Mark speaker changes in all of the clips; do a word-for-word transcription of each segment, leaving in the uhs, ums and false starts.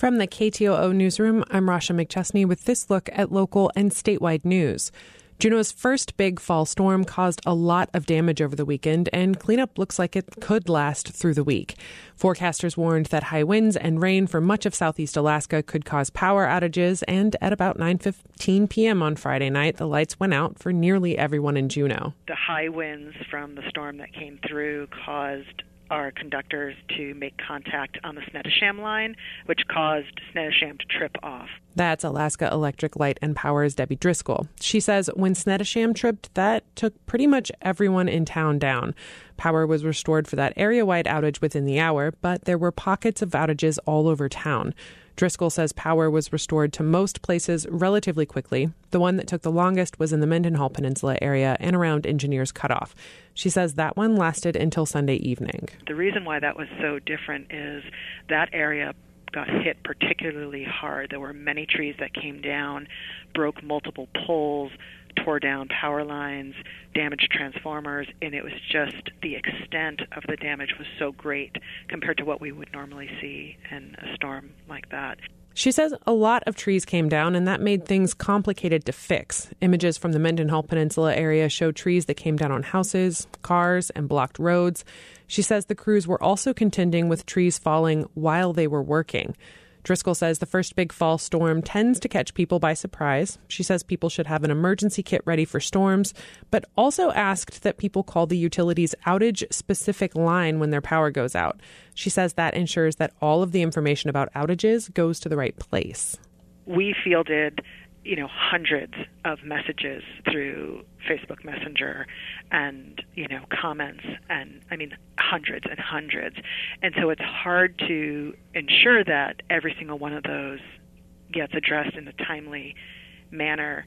Speaker 1: From the K T O O Newsroom, I'm Rasha McChesney with this look at local and statewide news. Juneau's first big fall storm caused a lot of damage over the weekend, and cleanup looks like it could last through the week. Forecasters warned that high winds and rain for much of southeast Alaska could cause power outages, and at about nine fifteen p.m. on Friday night, the lights went out for nearly everyone in Juneau.
Speaker 2: The high winds from the storm that came through caused our conductors to make contact on the Snettisham line, which caused Snettisham to trip off.
Speaker 1: That's Alaska Electric Light and Power's Debbie Driscoll. She says when Snettisham tripped, that took pretty much everyone in town down. Power was restored for that area-wide outage within the hour, but there were pockets of outages all over town. Driscoll says power was restored to most places relatively quickly. The one that took the longest was in the Mendenhall Peninsula area and around Engineers Cutoff. She says that one lasted until Sunday evening.
Speaker 2: The reason why that was so different is that area got hit particularly hard. There were many trees that came down, broke multiple poles, tore down power lines, damaged transformers, and it was just the extent of the damage was so great compared to what we would normally see in a storm like that.
Speaker 1: She says a lot of trees came down, and that made things complicated to fix. Images from the Mendenhall Peninsula area show trees that came down on houses, cars, and blocked roads. She says the crews were also contending with trees falling while they were working. Driscoll says the first big fall storm tends to catch people by surprise. She says people should have an emergency kit ready for storms, but also asked that people call the utility's outage-specific line when their power goes out. She says that ensures that all of the information about outages goes to the right place.
Speaker 2: We fielded, you know, hundreds of messages through Facebook Messenger and, you know, comments and, I mean, hundreds and hundreds. And so it's hard to ensure that every single one of those gets addressed in a timely manner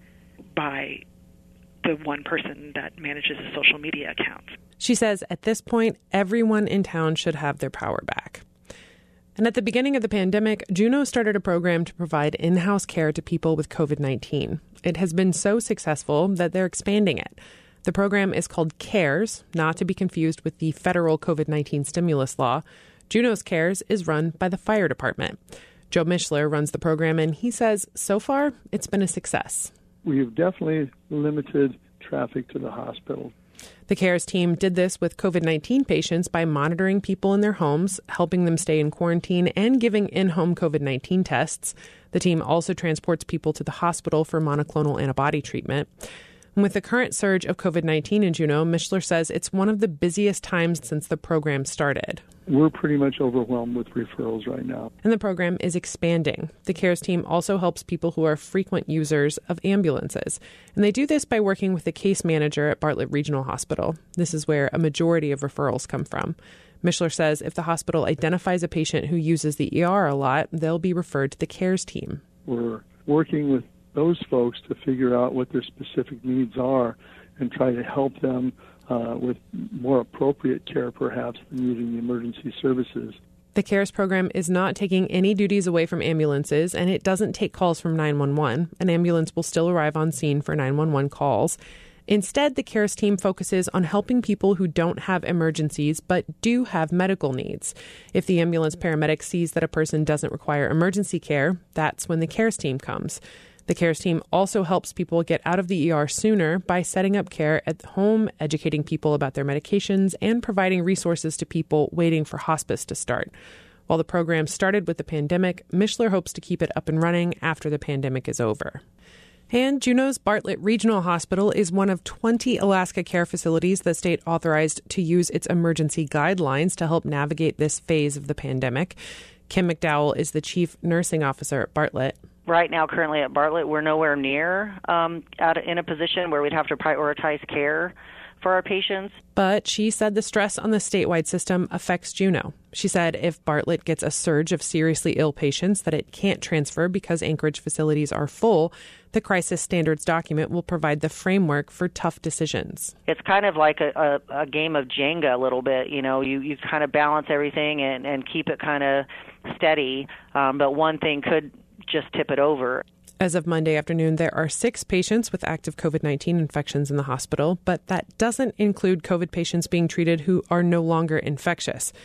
Speaker 2: by the one person that manages a social media account.
Speaker 1: She says at this point, everyone in town should have their power back. And at the beginning of the pandemic, Juneau started a program to provide in-house care to people with covid nineteen. It has been so successful that they're expanding it. The program is called CARES, not to be confused with the federal covid nineteen stimulus law. Juneau's CARES is run by the fire department. Joe Mishler runs the program, and he says so far it's been a success.
Speaker 3: We have definitely limited traffic to the hospital.
Speaker 1: The CARES team did this with covid nineteen patients by monitoring people in their homes, helping them stay in quarantine, and giving in-home covid nineteen tests. The team also transports people to the hospital for monoclonal antibody treatment. And with the current surge of covid nineteen in Juneau, Mishler says it's one of the busiest times since the program started.
Speaker 3: We're pretty much overwhelmed with referrals right now.
Speaker 1: And the program is expanding. The CARES team also helps people who are frequent users of ambulances. And they do this by working with the case manager at Bartlett Regional Hospital. This is where a majority of referrals come from. Mishler says if the hospital identifies a patient who uses the E R a lot, they'll be referred to the CARES team.
Speaker 3: We're working with those folks to figure out what their specific needs are and try to help them uh, with more appropriate care, perhaps, than using the emergency services.
Speaker 1: The CARES program is not taking any duties away from ambulances, and it doesn't take calls from nine one one. An ambulance will still arrive on scene for nine one one calls. Instead, the CARES team focuses on helping people who don't have emergencies but do have medical needs. If the ambulance paramedic sees that a person doesn't require emergency care, that's when the CARES team comes. The CARES team also helps people get out of the E R sooner by setting up care at home, educating people about their medications, and providing resources to people waiting for hospice to start. While the program started with the pandemic, Mishler hopes to keep it up and running after the pandemic is over. And Juneau's Bartlett Regional Hospital is one of twenty Alaska care facilities the state authorized to use its emergency guidelines to help navigate this phase of the pandemic. Kim McDowell is the chief nursing officer at Bartlett.
Speaker 4: Right now, currently at Bartlett, we're nowhere near um, at a, in a position where we'd have to prioritize care for our patients.
Speaker 1: But she said the stress on the statewide system affects Juneau. She said if Bartlett gets a surge of seriously ill patients that it can't transfer because Anchorage facilities are full, the crisis standards document will provide the framework for tough decisions.
Speaker 4: It's kind of like a, a, a game of Jenga a little bit. You know, you, you kind of balance everything and, and keep it kind of steady, um, but one thing could just tip it over.
Speaker 1: As of Monday afternoon, there are six patients with active covid nineteen infections in the hospital, but that doesn't include COVID patients being treated who are no longer infectious.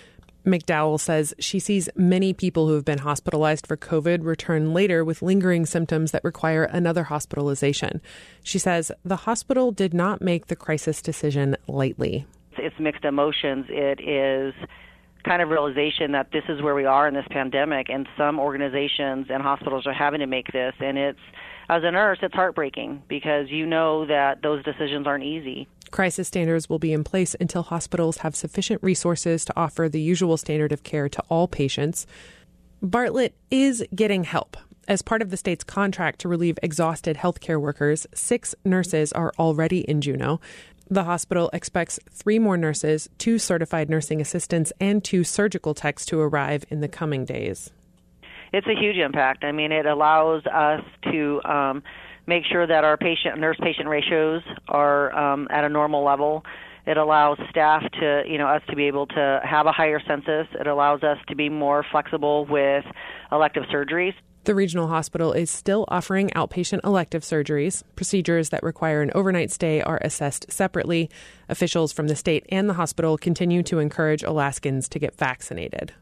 Speaker 1: McDowell says she sees many people who have been hospitalized for COVID return later with lingering symptoms that require another hospitalization. She says the hospital did not make the crisis decision lightly.
Speaker 4: It's mixed emotions. It is kind of realization that this is where we are in this pandemic, and some organizations and hospitals are having to make this. And it's, as a nurse, it's heartbreaking because you know that those decisions aren't easy.
Speaker 1: Crisis standards will be in place until hospitals have sufficient resources to offer the usual standard of care to all patients. Bartlett is getting help. As part of the state's contract to relieve exhausted healthcare workers, six nurses are already in Juneau. The hospital expects three more nurses, two certified nursing assistants, and two surgical techs to arrive in the coming days.
Speaker 4: It's a huge impact. I mean, it allows us to um, make sure that our patient nurse-patient ratios are um, at a normal level. It allows staff to, you know, us to be able to have a higher census. It allows us to be more flexible with elective surgeries.
Speaker 1: The regional hospital is still offering outpatient elective surgeries. Procedures that require an overnight stay are assessed separately. Officials from the state and the hospital continue to encourage Alaskans to get vaccinated.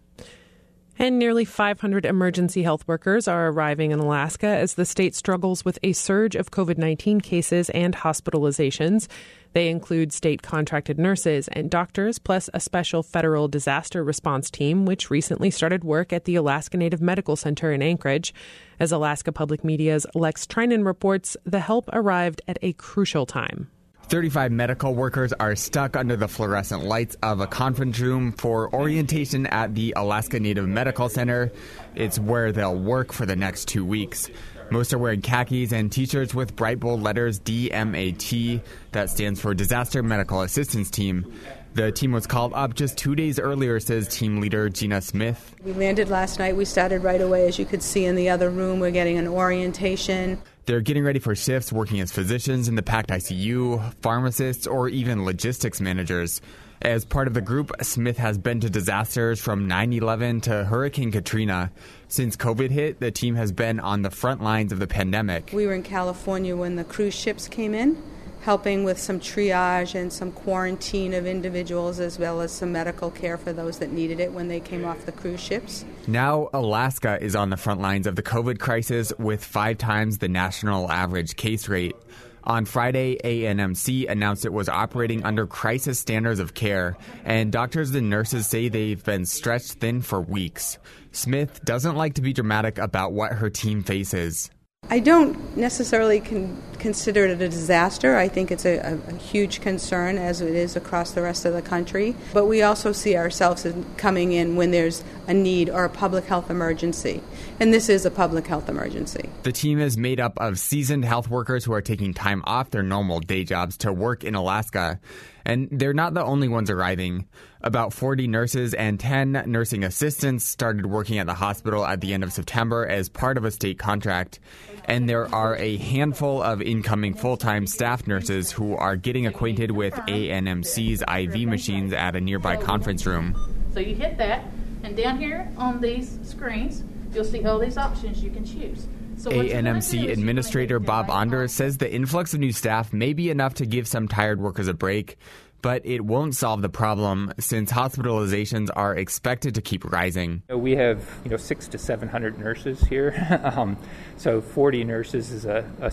Speaker 1: And nearly five hundred emergency health workers are arriving in Alaska as the state struggles with a surge of COVID nineteen cases and hospitalizations. They include state contracted nurses and doctors, plus a special federal disaster response team, which recently started work at the Alaska Native Medical Center in Anchorage. As Alaska Public Media's Lex Trinan reports, the help arrived at a crucial time.
Speaker 5: thirty-five medical workers are stuck under the fluorescent lights of a conference room for orientation at the Alaska Native Medical Center. It's where they'll work for the next two weeks. Most are wearing khakis and t-shirts with bright bold letters D M A T. That stands for Disaster Medical Assistance Team. The team was called up just two days earlier, says team leader Gina Smith.
Speaker 6: We landed last night. We started right away. As you could see in the other room, we're getting an orientation.
Speaker 5: They're getting ready for shifts, working as physicians in the packed I C U, pharmacists, or even logistics managers. As part of the group, Smith has been to disasters from nine eleven to Hurricane Katrina. Since COVID hit, the team has been on the front lines of the pandemic.
Speaker 6: We were in California when the cruise ships came in, helping with some triage and some quarantine of individuals, as well as some medical care for those that needed it when they came off the cruise ships.
Speaker 5: Now, Alaska is on the front lines of the COVID crisis with five times the national average case rate. On Friday, A N M C announced it was operating under crisis standards of care, and doctors and nurses say they've been stretched thin for weeks. Smith doesn't like to be dramatic about what her team faces.
Speaker 6: I don't necessarily con- consider it a disaster. I think it's a, a, a huge concern, as it is across the rest of the country. But we also see ourselves as coming in when there's a need or a public health emergency. And this is a public health emergency.
Speaker 5: The team is made up of seasoned health workers who are taking time off their normal day jobs to work in Alaska. And they're not the only ones arriving. About forty nurses and ten nursing assistants started working at the hospital at the end of September as part of a state contract. And there are a handful of incoming full-time staff nurses who are getting acquainted with A N M C's I V machines at a nearby conference room.
Speaker 7: So you hit that, and down here on these screens, you'll see all these options you can choose. So
Speaker 5: A N M C Administrator Bob Anders says the influx of new staff may be enough to give some tired workers a break, but it won't solve the problem since hospitalizations are expected to keep rising.
Speaker 8: We have, you know, six to seven hundred nurses here, um, so forty nurses is a a,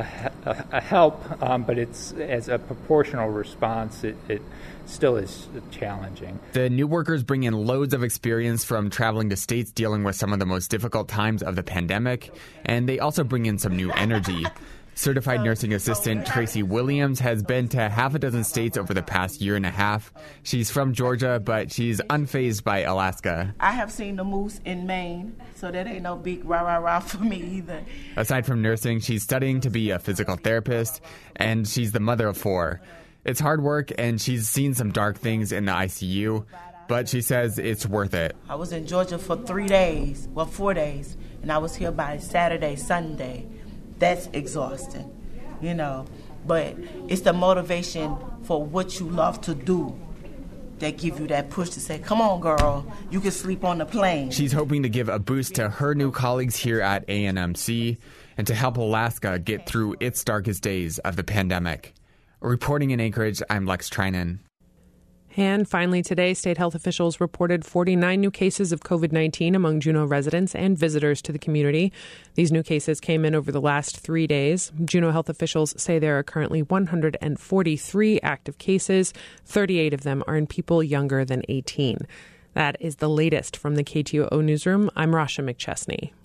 Speaker 8: a, a help, um, but it's as a proportional response. It, it still is challenging.
Speaker 5: The new workers bring in loads of experience from traveling to states dealing with some of the most difficult times of the pandemic, and they also bring in some new energy. Certified nursing assistant Tracy Williams has been to half a dozen states over the past year and a half. She's from Georgia, but she's unfazed by Alaska.
Speaker 9: I have seen the moose in Maine, so that ain't no big rah-rah-rah for me either.
Speaker 5: Aside from nursing, she's studying to be a physical therapist, and she's the mother of four. It's hard work, and she's seen some dark things in the I C U, but she says it's worth it.
Speaker 9: I was in Georgia for three days, well, four days, and I was here by Saturday, Sunday. That's exhausting, you know, but it's the motivation for what you love to do that give you that push to say, come on, girl, you can sleep on the plane.
Speaker 5: She's hoping to give a boost to her new colleagues here at A N M C and to help Alaska get through its darkest days of the pandemic. Reporting in Anchorage, I'm Lex Trinan.
Speaker 1: And finally today, state health officials reported forty-nine new cases of COVID nineteen among Juneau residents and visitors to the community. These new cases came in over the last three days. Juneau health officials say there are currently one hundred forty-three active cases. thirty-eight of them are in people younger than eighteen. That is the latest from the K T O O newsroom. I'm Rasha McChesney.